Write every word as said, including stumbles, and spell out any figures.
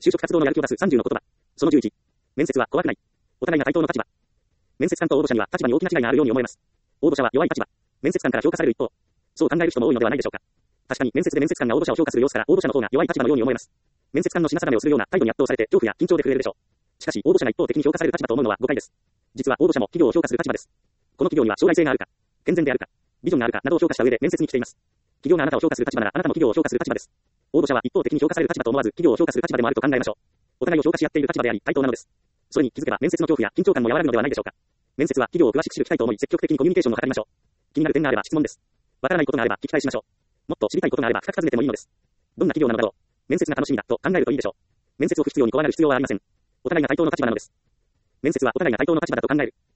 就職活動のやる気を出すさんじゅうの言葉。そのじゅういち。面接は怖くない。お互いが対等の立場。面接官と応募者には立場に大きな違いがあるように思えます。応募者は弱い立場。面接官から評価される一方。そう考える人も多いのではないでしょうか。確かに面接で面接官が応募者を評価する様子から応募者の方が弱い立場のように思えます。面接官の品定めをするような態度に圧倒されて恐怖や緊張で震えるでしょう。しかし応募者が一方的に評価される立場と思うのは誤解です。実は応募者も企業を評価する立場です。この企業には将来性があるか、健全であるか、ビジョンがあるかなどを評価した上で面接に来ています。企業があなたを評価する立場ならあなたも企業を評価する立場です。応募者は一方的に評価される立場と思わず企業を評価する立場でもあると考えましょう。お互いを評価し合っている立場であり対等なのです。それに気づけば面接の恐怖や緊張感も和らぐのではないでしょうか。面接は企業を詳しく知る機会と思い積極的にコミュニケーションを図りましょう。気になる点があれば質問です。わからないことがあれば聞き返しましょう。もっと知りたいことがあれば深く尋ねてもいいのです。どんな企業なのだろう。面接が楽しみだと考えるといいでしょう。面接を不必要に怖がる必要はありません。お互いが対等の立場なのです。面接はお互いが対等の立場だと考える。